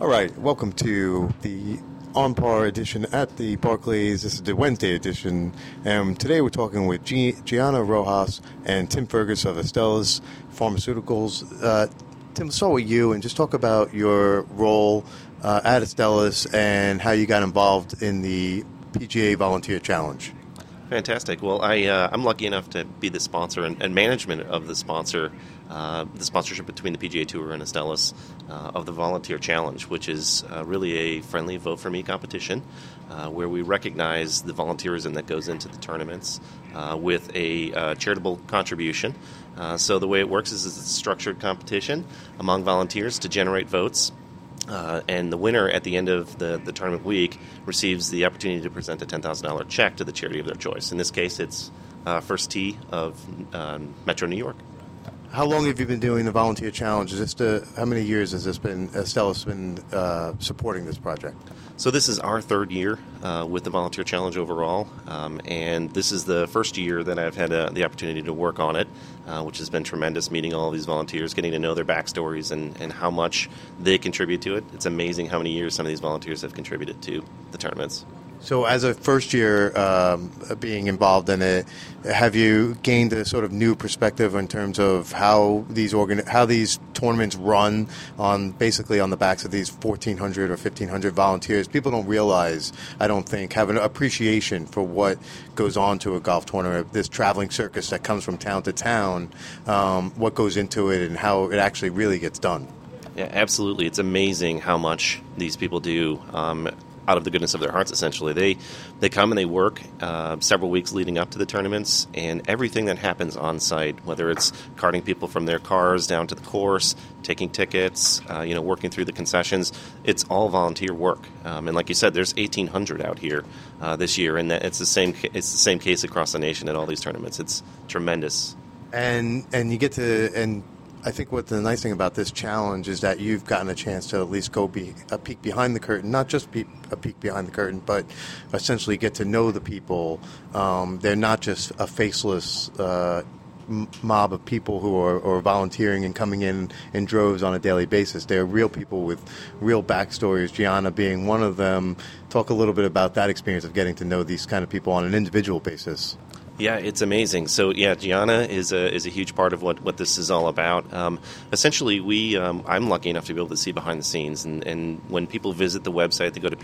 All right, welcome to the On Par edition at the Barclays. This is the Wednesday edition, and today we're talking with Gianna Rojas and Tim Fergus of Astellas Pharmaceuticals. Tim, let's start with you and just talk about your role at Astellas and how you got involved in the PGA Volunteer Challenge. Fantastic. Well, I'm lucky enough to be the sponsor and management of the sponsorship between the PGA Tour and Astellas of the Volunteer Challenge, which is really a friendly vote for me competition where we recognize the volunteerism that goes into the tournaments with a charitable contribution. So the way it works is it's a structured competition among volunteers to generate votes. And the winner at the end of the tournament week receives the opportunity to present a $10,000 check to the charity of their choice. In this case, it's First Tee of Metro New York. How long have you been doing the Volunteer Challenge? How many years has Astellas been supporting this project? So this is our third year with the Volunteer Challenge overall, and this is the first year that I've had the opportunity to work on it, which has been tremendous, meeting all of these volunteers, getting to know their backstories and how much they contribute to it. It's amazing how many years some of these volunteers have contributed to the tournaments. So as a first year being involved in it, have you gained a sort of new perspective in terms of how these tournaments run basically on the backs of these 1,400 or 1,500 volunteers? People don't realize, I don't think, have an appreciation for what goes on to a golf tournament, this traveling circus that comes from town to town, what goes into it and how it actually really gets done. Yeah, absolutely. It's amazing how much these people do out of the goodness of their hearts, essentially. They come and they work several weeks leading up to the tournaments, and everything that happens on site, whether it's carting people from their cars down to the course, taking tickets, working through the concessions, it's all volunteer work. And like you said, there's 1,800 out here this year, and it's the same case across the nation at all these tournaments. It's tremendous. And you get to I think what the nice thing about this challenge is that you've gotten a chance to at least go a peek behind the curtain, not just a peek behind the curtain, but essentially get to know the people. They're not just a faceless mob of people who are volunteering and coming in droves on a daily basis. They're real people with real backstories, Gianna being one of them. Talk a little bit about that experience of getting to know these kind of people on an individual basis. Yeah, it's amazing. So, yeah, Gianna is a huge part of what this is all about. Essentially, I'm lucky enough to be able to see behind the scenes. And when people visit the website, they go to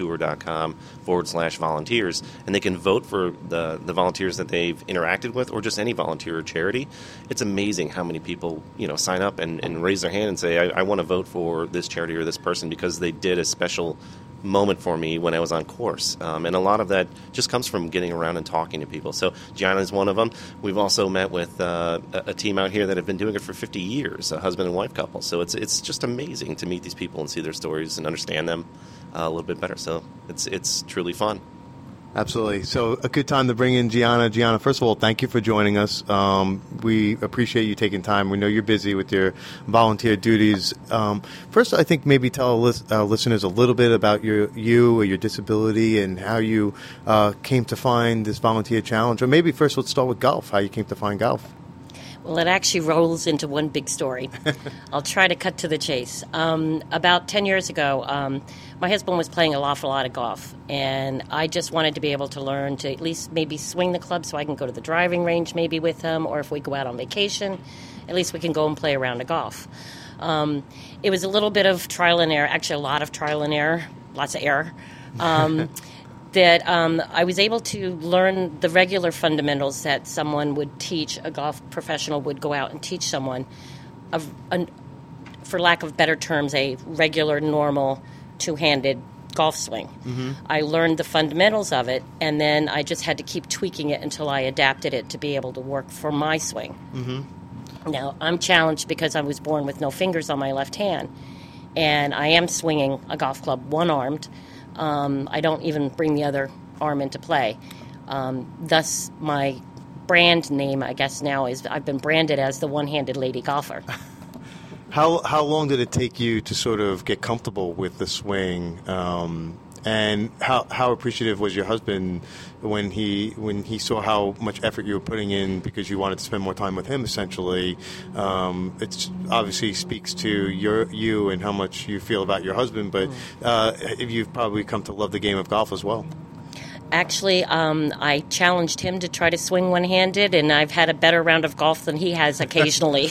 pgatour.com/volunteers, and they can vote for the volunteers that they've interacted with or just any volunteer or charity. It's amazing how many people, sign up and raise their hand and say, I want to vote for this charity or this person because they did a special moment for me when I was on course. And a lot of that just comes from getting around and talking to people. So Gianna is one of them. We've also met with a team out here that have been doing it for 50 years, a husband and wife couple. So it's just amazing to meet these people and see their stories and understand them a little bit better. So it's truly fun. Absolutely. So a good time to bring in Gianna. Gianna, first of all, thank you for joining us. We appreciate you taking time. We know you're busy with your volunteer duties. First, I think maybe tell our listeners a little bit about you or your disability and how you came to find this volunteer challenge. Or maybe first let's start with golf, how you came to find golf. Well, it actually rolls into one big story. I'll try to cut to the chase. About 10 years ago, my husband was playing an awful lot of golf, and I just wanted to be able to learn to at least maybe swing the club so I can go to the driving range maybe with him, or if we go out on vacation, at least we can go and play a round of golf. It was a little bit of trial and error, actually a lot of trial and error, lots of error. That I was able to learn the regular fundamentals that someone would teach, a golf professional would go out and teach someone, for lack of better terms, a regular, normal, two-handed golf swing. Mm-hmm. I learned the fundamentals of it, and then I just had to keep tweaking it until I adapted it to be able to work for my swing. Mm-hmm. Now, I'm challenged because I was born with no fingers on my left hand, and I am swinging a golf club one-armed. I don't even bring the other arm into play. Thus, my brand name, I guess now, is I've been branded as the one-handed lady golfer. How long did it take you to sort of get comfortable with the swing? And how appreciative was your husband when he saw how much effort you were putting in because you wanted to spend more time with him? Essentially, it's obviously speaks to you and how much you feel about your husband. But you've probably come to love the game of golf as well. Actually, I challenged him to try to swing one-handed, and I've had a better round of golf than he has occasionally.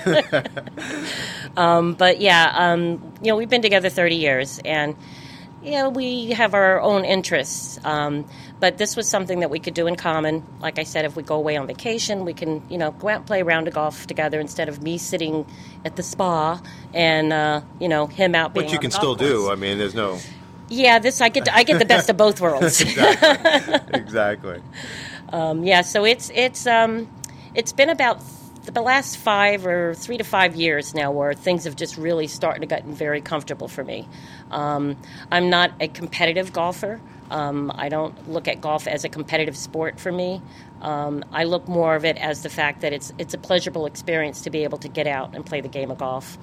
But yeah, we've been together 30 years, and we have our own interests. But this was something that we could do in common. Like I said, if we go away on vacation, we can, go out and play a round of golf together instead of me sitting at the spa and, him out being Which you on can the still golf course. do. I mean, there's no... Yeah, I get the best of both worlds. Exactly. So it's been about the last 3 to 5 years now where things have just really started to get very comfortable for me. I'm not a competitive golfer. I don't look at golf as a competitive sport for me. I look more of it as the fact that it's a pleasurable experience to be able to get out and play the game of golf.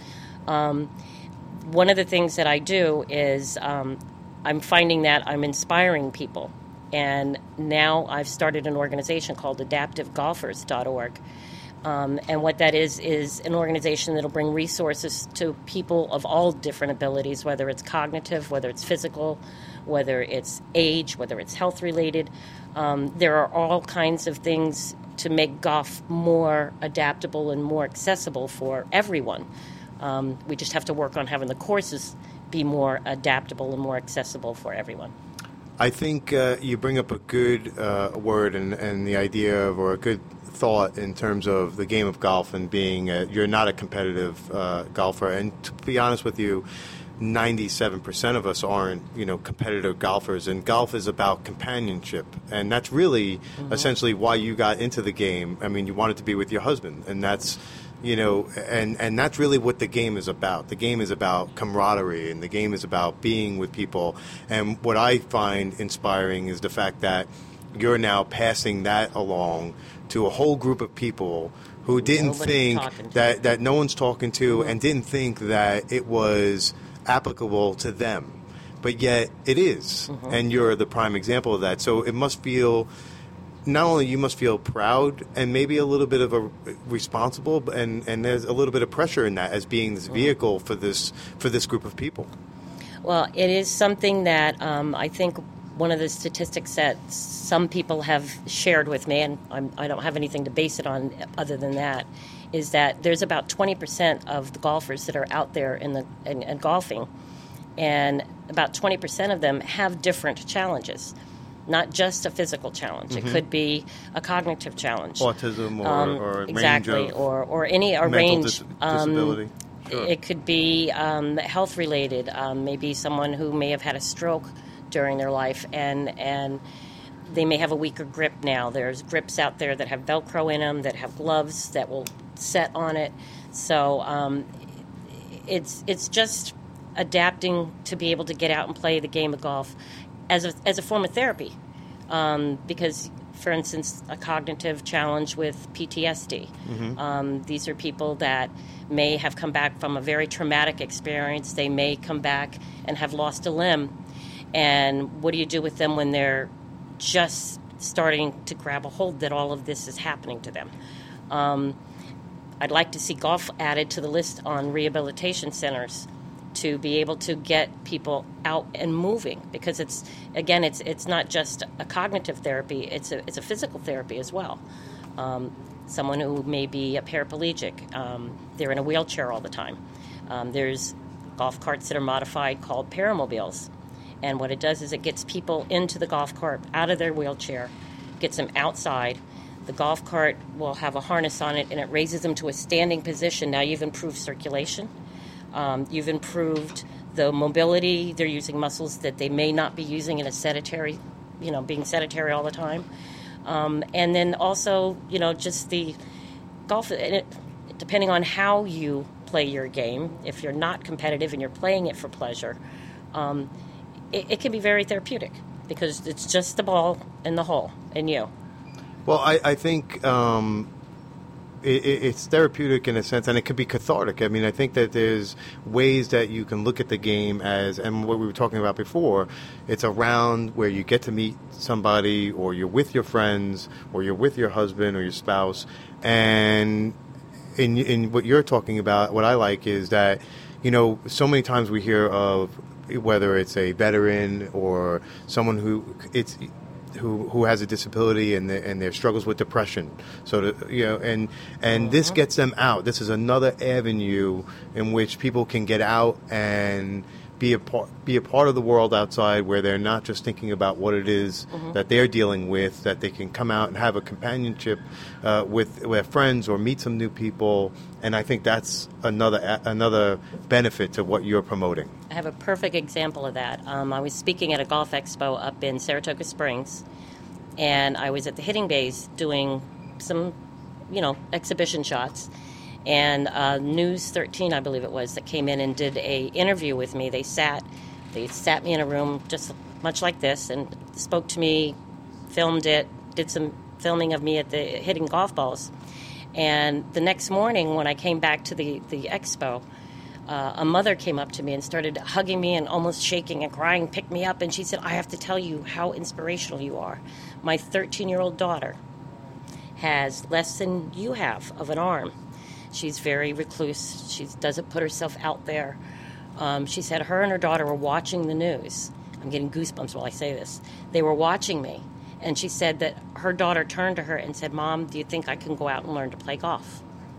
One of the things that I do is I'm finding that I'm inspiring people. And now I've started an organization called AdaptiveGolfers.org. And what that is an organization that will bring resources to people of all different abilities, whether it's cognitive, whether it's physical, whether it's age, whether it's health-related. There are all kinds of things to make golf more adaptable and more accessible for everyone. We just have to work on having the courses be more adaptable and more accessible for everyone. I think you bring up a good word and the idea of, or a good thought in terms of the game of golf and being you're not a competitive golfer. And to be honest with you, 97% of us aren't, competitive golfers. And golf is about companionship. And that's really essentially why you got into the game. I mean, you wanted to be with your husband. And that's... and that's really what the game is about. The game is about camaraderie, and the game is about being with people. And what I find inspiring is the fact that you're now passing that along to a whole group of people who didn't think that no one's talking to and didn't think that it was applicable to them. But yet it is. And you're the prime example of that. So it must feel... Not only you must feel proud and maybe a little bit of a responsible, and there's a little bit of pressure in that as being this vehicle for this group of people. Well, it is something that I think one of the statistics that some people have shared with me, and I don't have anything to base it on other than that, is that there's about 20% of the golfers that are out there in golfing, and about 20% of them have different challenges. Not just a physical challenge. It could be a cognitive challenge. Autism or exactly, range of or any range. Disability. Sure. It could be health related. Maybe someone who may have had a stroke during their life and they may have a weaker grip now. There's grips out there that have Velcro in them, that have gloves that will set on it. So it's just adapting to be able to get out and play the game of golf as a form of therapy, because, for instance, a cognitive challenge with PTSD. These are people that may have come back from a very traumatic experience. They may come back and have lost a limb. And what do you do with them when they're just starting to grab a hold that all of this is happening to them? I'd like to see golf added to the list on rehabilitation centers to be able to get people out and moving, because it's not just a cognitive therapy, it's a physical therapy as well. Someone who may be a paraplegic, they're in a wheelchair all the time. There's golf carts that are modified called paramobiles, and what it does is it gets people into the golf cart, out of their wheelchair, gets them outside. The golf cart will have a harness on it, and it raises them to a standing position. Now you've improved circulation. You've improved the mobility. They're using muscles that they may not be using in a sedentary, being sedentary all the time. And then also, just the golf, depending on how you play your game, if you're not competitive and you're playing it for pleasure, it can be very therapeutic because it's just the ball and the hole and you. Well, I think it's therapeutic in a sense, and it could be cathartic. I mean, I think that there's ways that you can look at the game as, and what we were talking about before, it's a round where you get to meet somebody, or you're with your friends, or you're with your husband or your spouse, and in what you're talking about, what I like is that, so many times we hear of, whether it's a veteran or someone who has a disability and their struggles with depression. So, and this gets them out. This is another avenue in which people can get out and be a part of the world outside, where they're not just thinking about what it is that they're dealing with, that they can come out and have a companionship with friends or meet some new people. And I think that's another benefit to what you're promoting. I have a perfect example of that. I was speaking at a golf expo up in Saratoga Springs, and I was at the hitting bays doing some, exhibition shots. And News 13, I believe it was, that came in and did a interview with me. They sat me in a room just much like this and spoke to me, filmed it, did some filming of me at the hitting golf balls. And the next morning when I came back to the expo, a mother came up to me and started hugging me and almost shaking and crying, picked me up, and she said, "I have to tell you how inspirational you are. My 13-year-old daughter has less than you have of an arm. She's very recluse. She doesn't put herself out there." She said her and her daughter were watching the news. I'm getting goosebumps while I say this. They were watching me. And she said that her daughter turned to her and said, "Mom, do you think I can go out and learn to play golf?"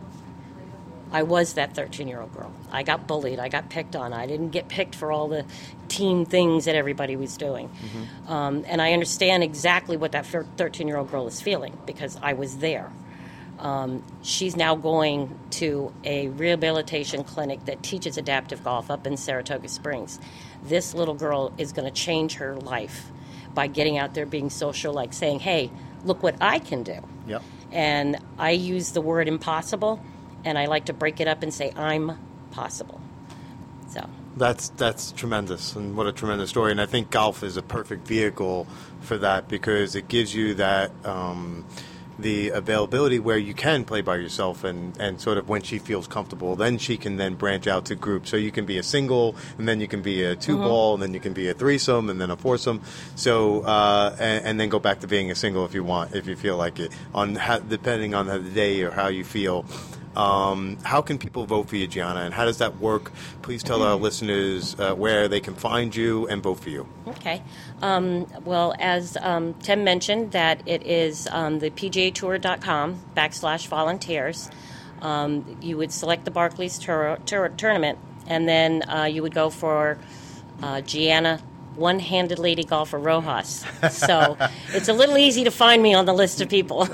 I was that 13-year-old girl. I got bullied. I got picked on. I didn't get picked for all the team things that everybody was doing. And I understand exactly what that 13-year-old girl is feeling, because I was there. She's now going to a rehabilitation clinic that teaches adaptive golf up in Saratoga Springs. This little girl is going to change her life by getting out there, being social, like saying, "Hey, look what I can do." Yep. And I use the word impossible, and I like to break it up and say, "I'm possible." So That's tremendous, and what a tremendous story. And I think golf is a perfect vehicle for that, because it gives you that the availability where you can play by yourself, and sort of when she feels comfortable, then she can then branch out to groups. So you can be a single, and then you can be a two-ball, and then you can be a threesome, and then a foursome. So and then go back to being a single if you want, if you feel like it, depending on the day or how you feel. How can people vote for you, Gianna, and how does that work? Please tell our listeners where they can find you and vote for you. Okay. Well, as Tim mentioned, that it is the PGAtour.com/volunteers. You would select the Barclays tournament, and then you would go for Gianna, One-Handed Lady Golfer Rojas. So it's a little easy to find me on the list of people.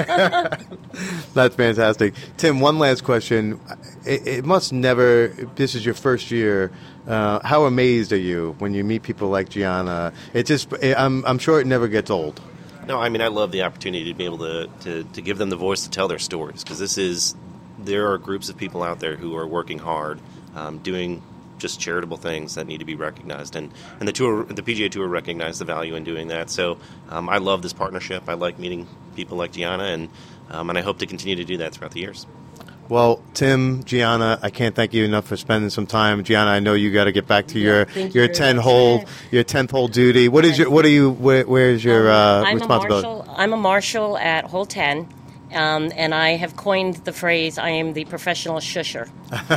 That's fantastic. Tim, one last question. It must never, this is your first year, how amazed are you when you meet people like Gianna? I'm sure it never gets old. No, I mean, I love the opportunity to be able to give them the voice to tell their stories, because there are groups of people out there who are working hard, doing just charitable things that need to be recognized, and the PGA Tour recognized the value in doing that. So I love this partnership. I like meeting people like Gianna, and I hope to continue to do that throughout the years. Well, Tim, Gianna, I can't thank you enough for spending some time. Gianna, I know you got to get back to your 10th hole duty. Where's your responsibility? I'm a marshal at hole 10. And I have coined the phrase, "I am the professional shusher."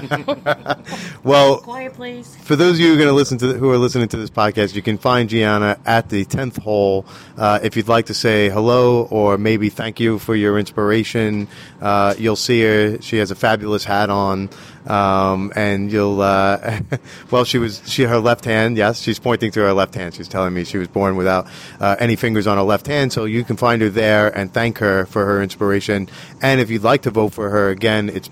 Well, quiet, please. For those of you who are listening to this podcast, you can find Gianna at the 10th hole. If you'd like to say hello or maybe thank you for your inspiration, you'll see her. She has a fabulous hat on, and you'll. Well, her left hand. Yes, she's pointing to her left hand. She's telling me she was born without any fingers on her left hand. So you can find her there and thank her for her inspiration. And if you'd like to vote for her, again, it's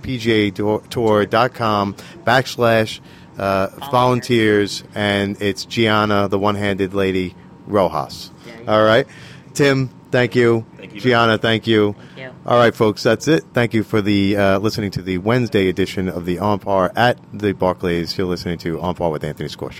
PGAtour.com/volunteers, and it's Gianna, the One-Handed Lady Rojas. All right. Tim, thank you. Thank you. Gianna, thank you. Thank you. All right, folks, that's it. Thank you for listening to the Wednesday edition of the On Par at the Barclays. You're listening to On Par with Anthony Scorsia.